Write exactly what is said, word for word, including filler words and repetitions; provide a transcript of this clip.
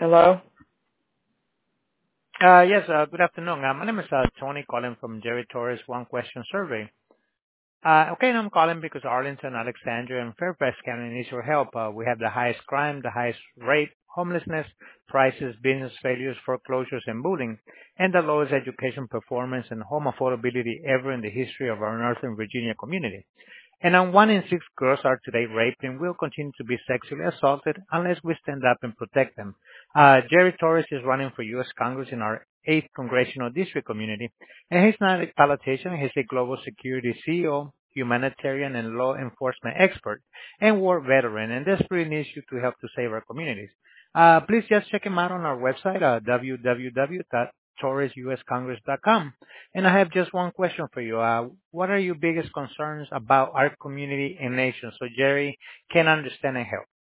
Hello? Uh Yes, uh good afternoon. Uh My name is uh Tony calling from Jerry Torres One Question Survey. Uh Okay, and I'm calling because Arlington, Alexandria, and Fairfax County needs your help. Uh We have the highest crime, the highest rate, homelessness, prices, business failures, foreclosures, and bullying, and the lowest education performance and home affordability ever in the history of our Northern Virginia community. And on one in six girls are today raped and will continue to be sexually assaulted unless we stand up and protect them. Uh, Jerry Torres is running for U S. Congress in our eighth Congressional District community, and he's not a politician. He's a global security C E O, humanitarian and law enforcement expert, and war veteran, and desperately needs you to help to save our communities. Uh, please just check him out on our website, uh, w w w dot torres u s congress dot com. And I have just one question for you. Uh, what are your biggest concerns about our community and nation so Jerry can understand and help?